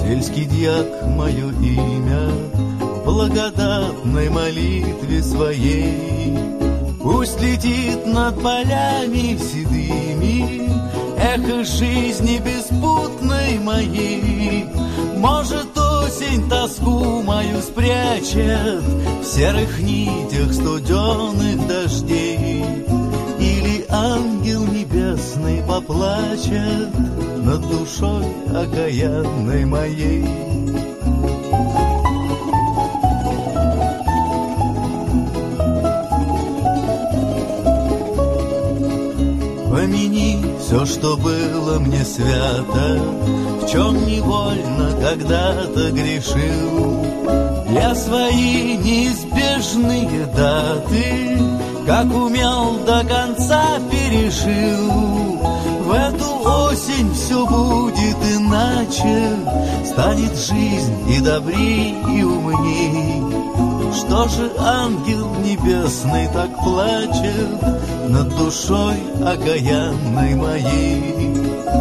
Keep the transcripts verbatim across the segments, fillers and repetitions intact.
Сельский дьяк мое имя, в благодатной молитве своей. Пусть летит над полями седыми эхо жизни беспутной моей. Может, осень тоску мою спрячет в серых нитях студеных дождей, или ангел небесный поплачет над душой окаянной моей. Помяни все, что было мне свято, в чем невольно когда-то грешил. Я свои неизбежные даты, как умел, до конца пережил. В эту осень все будет иначе, станет жизнь и добрей, и умней. Что же ангел небесный так плачет над душой окаянной моей?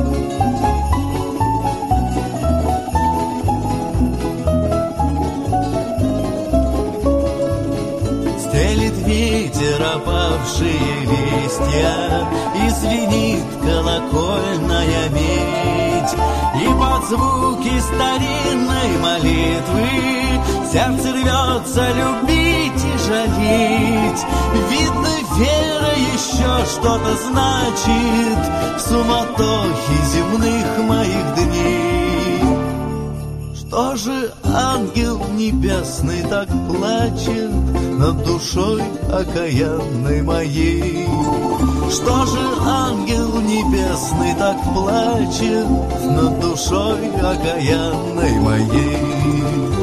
Стелит ветер опавшие листья, и звенит колокольная медь, и под звуки старинной молитвы сердце рвется любить и жалеть. Видно, вера еще что-то значит в суматохе земных моих дней. Что же ангел небесный так плачет над душой окаянной моей? Что же ангел небесный так плачет над душой окаянной моей?